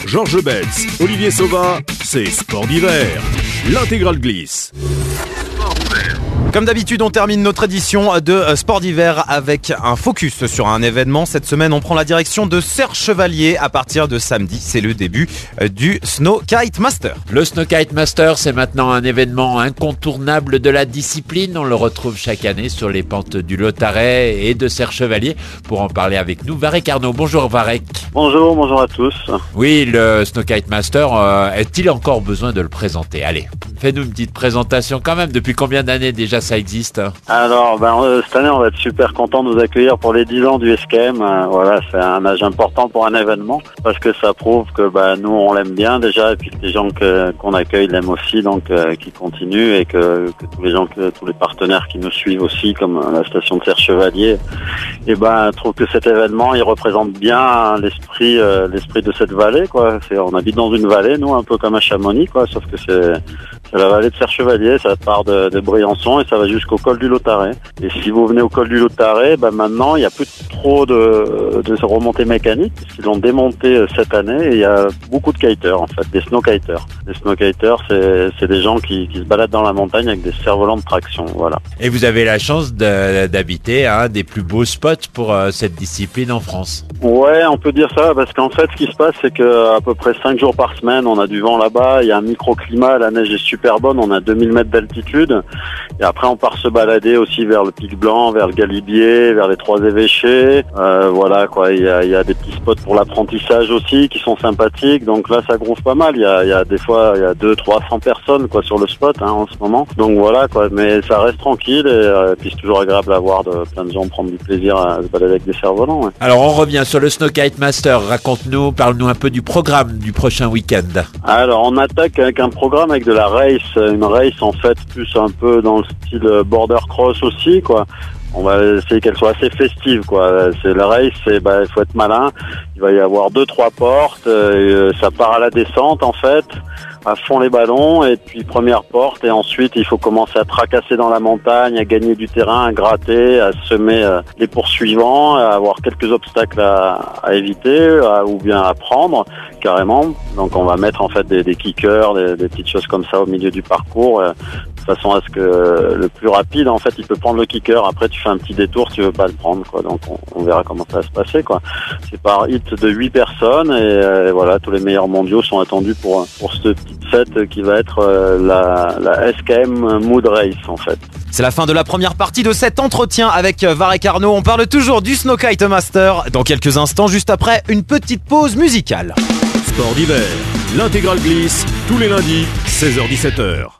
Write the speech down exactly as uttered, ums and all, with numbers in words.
Georges Betz, Olivier Sauvin, c'est Sport d'hiver. L'intégrale glisse. Comme d'habitude, on termine notre édition de Sport d'hiver avec un focus sur un événement. Cette semaine, on prend la direction de Serre-Chevalier. À partir de samedi, c'est le début du Snow Kite Master. Le Snow Kite Master, c'est maintenant un événement incontournable de la discipline. On le retrouve chaque année sur les pentes du Lotaret et de Serre-Chevalier. Pour en parler avec nous, Varek Arnaud. Bonjour Varek. Bonjour, bonjour à tous. Oui, le Snow Kite Master, euh, est-il encore besoin de le présenter? Allez, fais-nous une petite présentation quand même. Depuis combien d'années déjà ça existe? Alors, ben, euh, cette année, on va être super content de vous accueillir pour les dix ans du S K M. Euh, voilà, c'est un âge important pour un événement parce que ça prouve que ben, nous, on l'aime bien déjà et puis que les gens que, qu'on accueille l'aiment aussi, donc euh, qui continuent et que, que tous les gens, que tous les partenaires qui nous suivent aussi, comme la station de Serre-Chevalier, et ben, trouvent que cet événement, il représente bien l'esprit, euh, l'esprit de cette vallée, quoi. C'est, on habite dans une vallée, nous, un peu comme à Chamonix, quoi, sauf que c'est, c'est la vallée de Serre-Chevalier, ça part de, de Briançon et ça va jusqu'au col du Lotaret. Et si vous venez au col du Lotaret, ben maintenant il n'y a plus trop de, de remontées mécaniques, puisqu'ils l'ont démonté cette année et il y a beaucoup de kiteurs en fait, des snow kiters. Les snow kiters, c'est, c'est des gens qui, qui se baladent dans la montagne avec des cerfs-volants de traction, voilà. Et vous avez la chance de, d'habiter un hein, des plus beaux spots pour euh, cette discipline en France. Ouais, on peut dire ça, parce qu'en fait, ce qui se passe, c'est que à peu près cinq jours par semaine, on a du vent là-bas, il y a un microclimat, la neige est super bonne, on a deux mille mètres d'altitude, et après on part se balader aussi vers le Pic Blanc, vers le Galibier, vers les Trois Évêchés, euh, voilà quoi, il y a, il y a des petits spots pour l'apprentissage aussi qui sont sympathiques, donc là ça grouve pas mal, il y a, il y a des fois, il y a deux, trois cents personnes quoi sur le spot hein, en ce moment, donc voilà quoi, mais ça reste tranquille, et euh, puis c'est toujours agréable à voir de, plein de gens prendre du plaisir à se balader avec des cerfs-volants. Ouais. Alors on revient sur le Snow Kite Master, raconte-nous, parle-nous un peu du programme du prochain week-end. Alors on attaque avec un programme avec de la race, une race en fait plus un peu dans le style border cross aussi quoi. On va essayer qu'elle soit assez festive quoi. C'est la race, c'est bah il faut être malin. Il va y avoir deux trois portes, euh, ça part à la descente en fait, à fond les ballons et puis première porte et ensuite il faut commencer à tracasser dans la montagne, à gagner du terrain, à gratter, à semer euh, les poursuivants, à avoir quelques obstacles à, à éviter à, ou bien à prendre carrément. Donc on va mettre en fait des, des kickers, des, des petites choses comme ça au milieu du parcours. Euh, de façon à ce que euh, le plus rapide en fait il peut prendre le kicker, après tu fais un petit détour si tu veux pas le prendre quoi, donc on, on verra comment ça va se passer quoi. C'est par hit de huit personnes et, euh, et voilà, tous les meilleurs mondiaux sont attendus pour pour cette petite fête qui va être euh, la, la S K M Mood Race en fait. C'est la fin de la première partie de cet entretien avec Varek Arnaud. On parle toujours du Snow Kite Master dans quelques instants, juste après une petite pause musicale. Sport d'hiver. L'intégrale glisse tous les lundis, seize heures dix-sept heures.